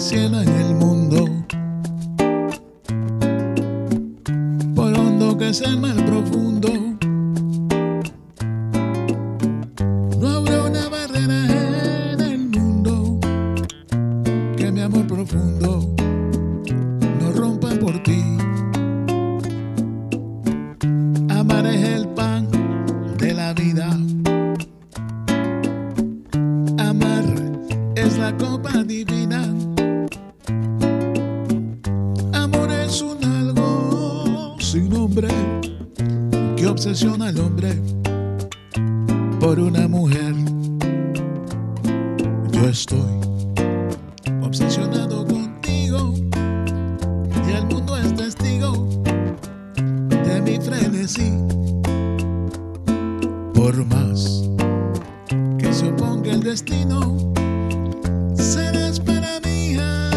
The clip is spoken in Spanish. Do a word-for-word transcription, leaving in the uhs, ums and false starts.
cielo en el mundo, por hondo que sea el mar profundo, no habrá una barrera en el mundo que mi amor profundo no rompa por ti. Amar es el pan de la vida, amar es la copa divina. Amor es un algo sin nombre que obsesiona al hombre por una mujer. Yo estoy obsesionado contigo y el mundo es testigo de mi frenesí. Por más que se oponga el destino, serás para mí.